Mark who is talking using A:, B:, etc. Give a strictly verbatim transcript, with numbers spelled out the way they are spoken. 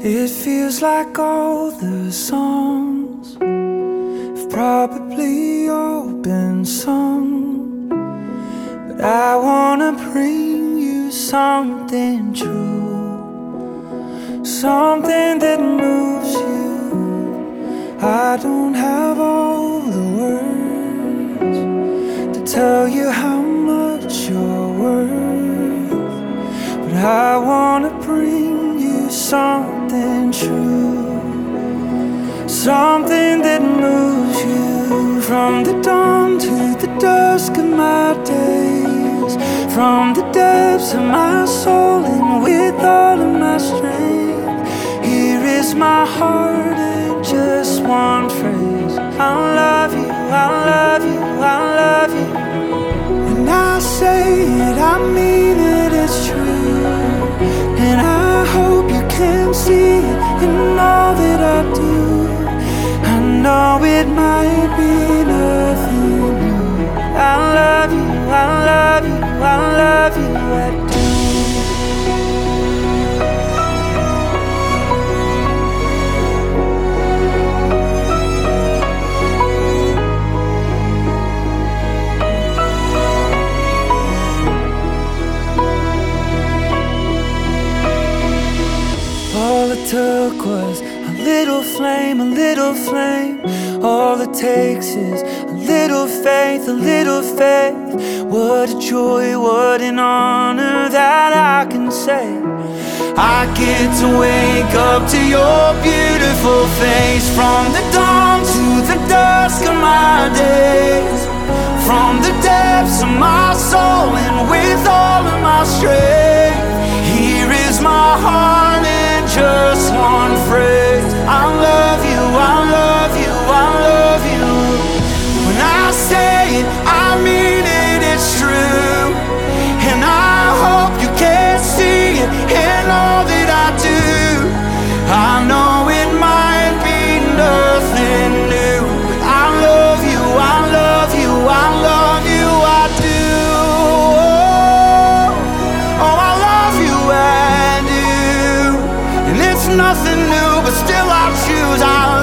A: It feels like all the songs have probably all been sung, but I wanna bring you something true, something that moves you. I don't have all the words to tell you how much you're worth, but I wanna bring you something true, something that moves you. From the dawn to the dusk of my days, from the depths of my soul and with all of my strength, here is my heart in just one phrase: I love you, I love you, I love you. When I say it, I mean it, it's true, and I hope you can see it in all that I do. I know it might be nothing new. I love you, I love you, I love you, I do. All it took was a little flame, a little flame. All it takes is a little faith, a little faith. What a joy, what an honor that I can say I get to wake up to your beautiful face. From the dawn to the dusk of my days, from the depths of my soul and with all of my strength, here is my heart in just one phrase: I love you, I love you, I love you. When I say it, I mean it, it's true, and I hope you can see it in all that I do. I know it might be nothing new, but I love you, I love you, I love you, I do. Oh, I love you, I do. And it's nothing new, but still I choose I